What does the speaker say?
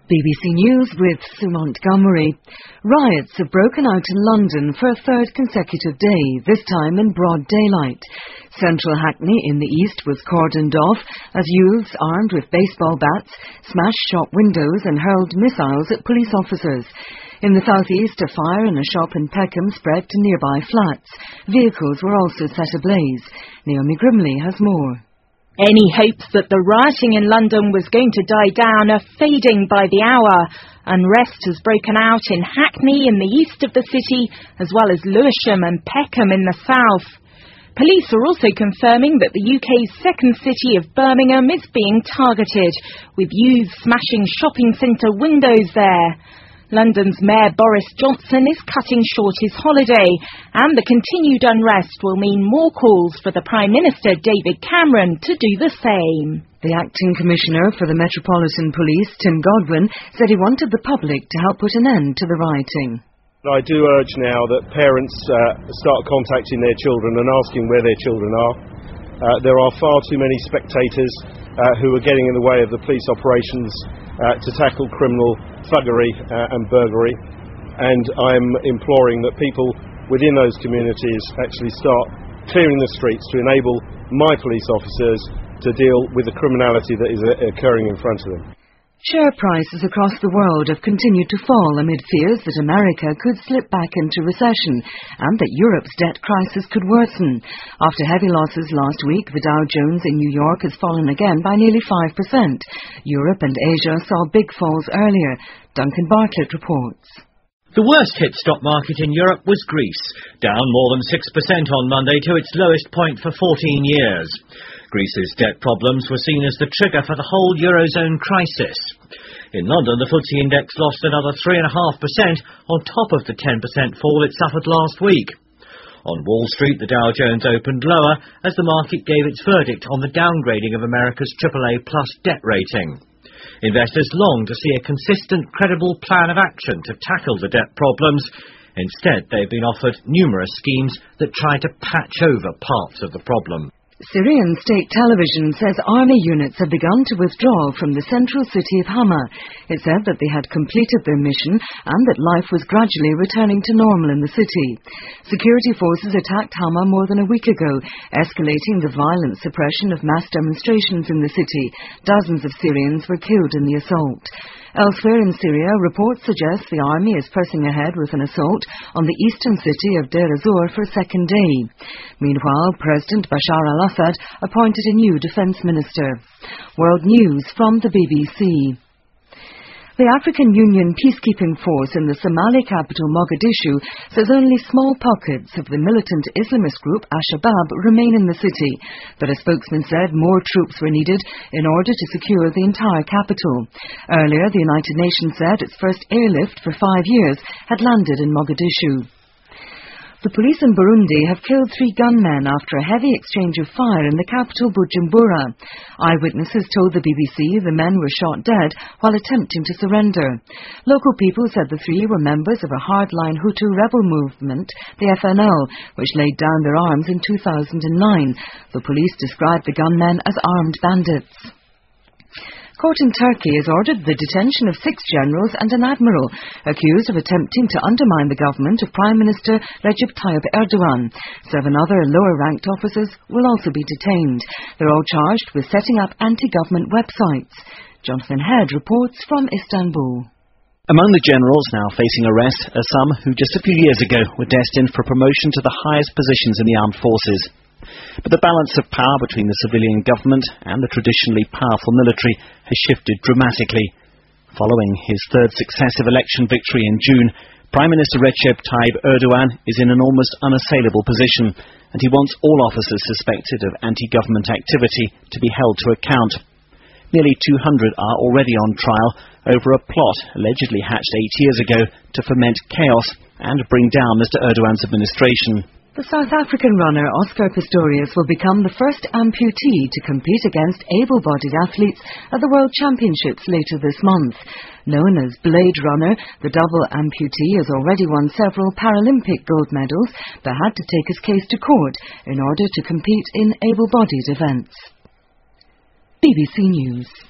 BBC News with Sue Montgomery. Riots have broken out in London for a third consecutive day, this time in broad daylight. Central Hackney in the east was cordoned off as youths armed with baseball bats smashed shop windows and hurled missiles at police officers. In the southeast, a fire in a shop in Peckham spread to nearby flats. Vehicles were also set ablaze. Naomi Grimley has more. Any hopes that the rioting in London was going to die down are fading by the hour. Unrest has broken out in Hackney in the east of the city, as well as Lewisham and Peckham in the south. Police are also confirming that the UK's second city of Birmingham is being targeted, with youths smashing shopping centre windows there. London's Mayor Boris Johnson is cutting short his holiday, and the continued unrest will mean more calls for the Prime Minister David Cameron to do the same. The Acting Commissioner for the Metropolitan Police, Tim Godwin, said he wanted the public to help put an end to the rioting. I do urge now that parents start contacting their children and asking where their children are. There are far too many spectators who are getting in the way of the police operations to tackle criminal thuggery and burglary, and I'm imploring that people within those communities actually start clearing the streets to enable my police officers to deal with the criminality that is occurring in front of them. Share prices across the world have continued to fall amid fears that America could slip back into recession and that Europe's debt crisis could worsen. After heavy losses last week, the Dow Jones in New York has fallen again by nearly 5%. Europe and Asia saw big falls earlier. Duncan Bartlett reports. The worst hit stock market in Europe was Greece, down more than 6% on Monday to its lowest point for 14 years. Greece's debt problems were seen as the trigger for the whole Eurozone crisis. In London, the FTSE index lost another 3.5% on top of the 10% fall it suffered last week. On Wall Street, the Dow Jones opened lower as the market gave its verdict on the downgrading of America's AAA+ debt rating. Investors longed to see a consistent, credible plan of action to tackle the debt problems. Instead, they've been offered numerous schemes that try to patch over parts of the problem. Syrian state television says army units have begun to withdraw from the central city of Hama. It said that they had completed their mission and that life was gradually returning to normal in the city. Security forces attacked Hama more than a week ago, escalating the violent suppression of mass demonstrations in the city. Dozens of Syrians were killed in the assault. Elsewhere in Syria, reports suggest the army is pressing ahead with an assault on the eastern city of Deir ez-Zor for a second day. Meanwhile, President Bashar al-Assad appointed a new defence minister. World News from the BBC. The African Union peacekeeping force in the Somali capital Mogadishu says only small pockets of the militant Islamist group Al-Shabaab remain in the city, but a spokesman said more troops were needed in order to secure the entire capital. Earlier, the United Nations said its first airlift for 5 years had landed in Mogadishu. The police in Burundi have killed 3 gunmen after a heavy exchange of fire in the capital Bujumbura. Eyewitnesses told the BBC the men were shot dead while attempting to surrender. Local people said the 3 were members of a hardline Hutu rebel movement, the FNL, which laid down their arms in 2009. The police described the gunmen as armed bandits. Court in Turkey has ordered the detention of 6 generals and an admiral accused of attempting to undermine the government of Prime Minister Recep Tayyip Erdogan. 7 other lower-ranked officers will also be detained. They're all charged with setting up anti-government websites. Jonathan Head reports from Istanbul. Among the generals now facing arrest are some who just a few years ago were destined for promotion to the highest positions in the armed forces. But the balance of power between the civilian government and the traditionally powerful military has shifted dramatically. Following his third successive election victory in June, Prime Minister Recep Tayyip Erdogan is in an almost unassailable position, and he wants all officers suspected of anti-government activity to be held to account. Nearly 200 are already on trial over a plot allegedly hatched 8 years ago to foment chaos and bring down Mr. Erdogan's administration. The South African runner Oscar Pistorius will become the first amputee to compete against able-bodied athletes at the World Championships later this month. Known as Blade Runner, the double amputee has already won several Paralympic gold medals but had to take his case to court in order to compete in able-bodied events. BBC News.